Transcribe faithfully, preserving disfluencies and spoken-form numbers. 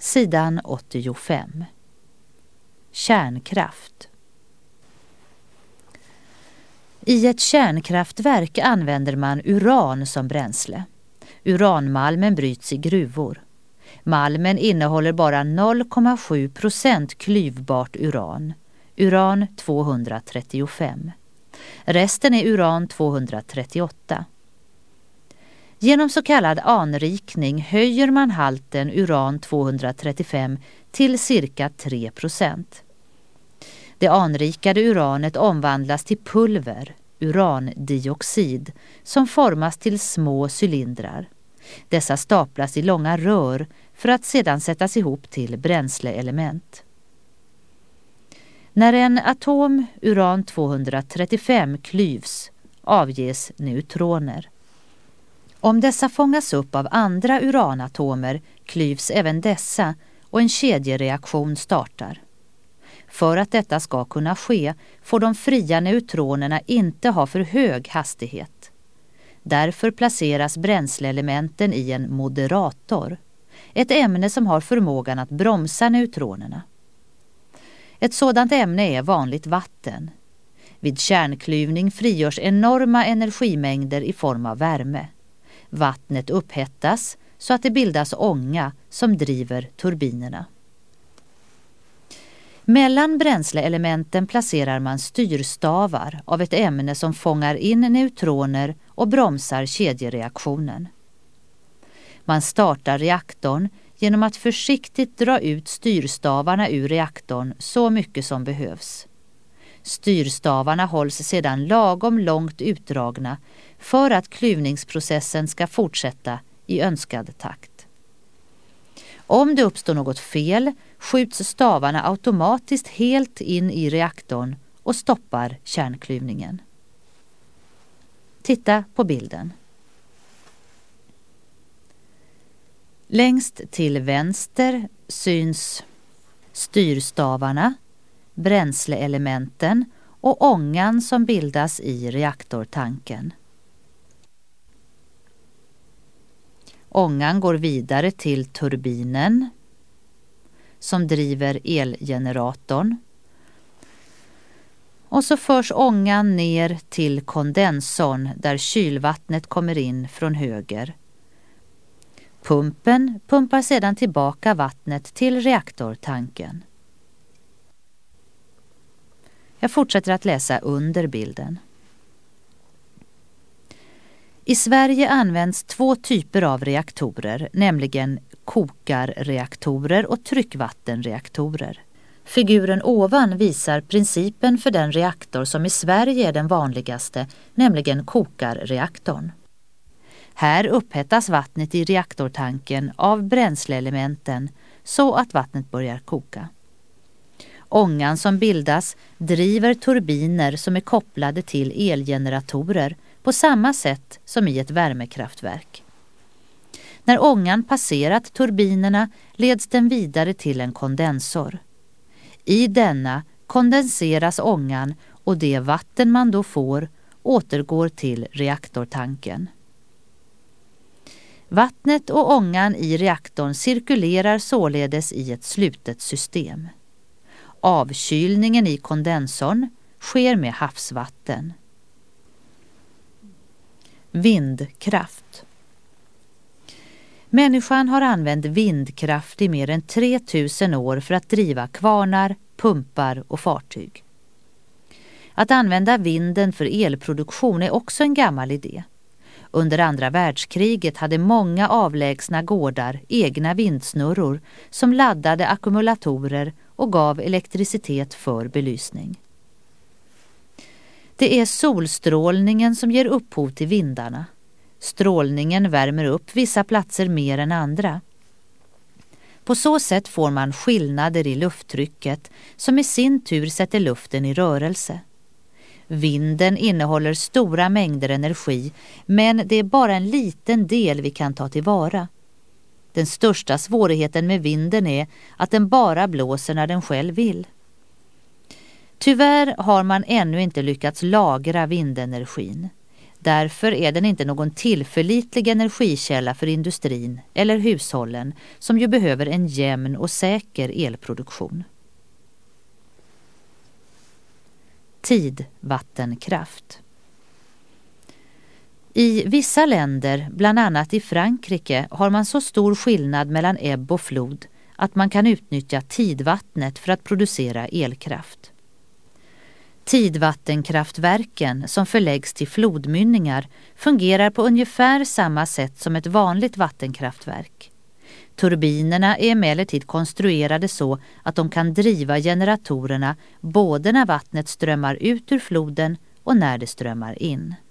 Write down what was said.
Sidan åttiofem. Kärnkraft. I ett kärnkraftverk använder man uran som bränsle. Uranmalmen bryts i gruvor. Malmen innehåller bara noll komma sju procent klyvbart uran, uran tvåhundratrettiofem. Resten är uran tvåhundratrettioåtta. Genom så kallad anrikning höjer man halten uran tvåhundratrettiofem till cirka tre procent. Det anrikade uranet omvandlas till pulver, urandioxid, som formas till små cylindrar. Dessa staplas i långa rör för att sedan sättas ihop till bränsleelement. När en atom uran tvåhundratrettiofem klyvs avges neutroner. Om dessa fångas upp av andra uranatomer klyvs även dessa och en kedjereaktion startar. För att detta ska kunna ske får de fria neutronerna inte ha för hög hastighet. Därför placeras bränsleelementen i en moderator, ett ämne som har förmågan att bromsa neutronerna. Ett sådant ämne är vanligt vatten. Vid kärnklyvning frigörs enorma energimängder i form av värme. Vattnet upphettas så att det bildas ånga som driver turbinerna. Mellan bränsleelementen placerar man styrstavar av ett ämne som fångar in neutroner och bromsar kedjereaktionen. Man startar reaktorn genom att försiktigt dra ut styrstavarna ur reaktorn så mycket som behövs. Styrstavarna hålls sedan lagom långt utdragna för att klyvningsprocessen ska fortsätta i önskad takt. Om det uppstår något fel skjuts stavarna automatiskt helt in i reaktorn och stoppar kärnklyvningen. Titta på bilden. Längst till vänster syns styrstavarna, bränsleelementen och ångan som bildas i reaktortanken. Ångan går vidare till turbinen som driver elgeneratorn. Och så förs ångan ner till kondensorn där kylvattnet kommer in från höger. Pumpen pumpar sedan tillbaka vattnet till reaktortanken. Jag fortsätter att läsa under bilden. I Sverige används två typer av reaktorer, nämligen kokarreaktorer och tryckvattenreaktorer. Figuren ovan visar principen för den reaktor som i Sverige är den vanligaste, nämligen kokarreaktorn. Här upphettas vattnet i reaktortanken av bränsleelementen så att vattnet börjar koka. Ångan som bildas driver turbiner som är kopplade till elgeneratorer på samma sätt som i ett värmekraftverk. När ångan passerat turbinerna leds den vidare till en kondensor. I denna kondenseras ångan och det vatten man då får återgår till reaktortanken. Vattnet och ångan i reaktorn cirkulerar således i ett slutet system. Avkylningen i kondensorn sker med havsvatten. Vindkraft. Människan har använt vindkraft i mer än tre tusen år för att driva kvarnar, pumpar och fartyg. Att använda vinden för elproduktion är också en gammal idé. Under andra världskriget hade många avlägsna gårdar egna vindsnurror som laddade ackumulatorer och gav elektricitet för belysning. Det är solstrålningen som ger upphov till vindarna. Strålningen värmer upp vissa platser mer än andra. På så sätt får man skillnader i lufttrycket som i sin tur sätter luften i rörelse. Vinden innehåller stora mängder energi, men det är bara en liten del vi kan ta tillvara. Den största svårigheten med vinden är att den bara blåser när den själv vill. Tyvärr har man ännu inte lyckats lagra vindenergin. Därför är den inte någon tillförlitlig energikälla för industrin eller hushållen som ju behöver en jämn och säker elproduktion. Tidvattenkraft. I vissa länder, bland annat i Frankrike, har man så stor skillnad mellan ebb och flod att man kan utnyttja tidvattnet för att producera elkraft. Tidvattenkraftverken som förläggs till flodmynningar fungerar på ungefär samma sätt som ett vanligt vattenkraftverk. Turbinerna är emellertid konstruerade så att de kan driva generatorerna både när vattnet strömmar ut ur floden och när det strömmar in.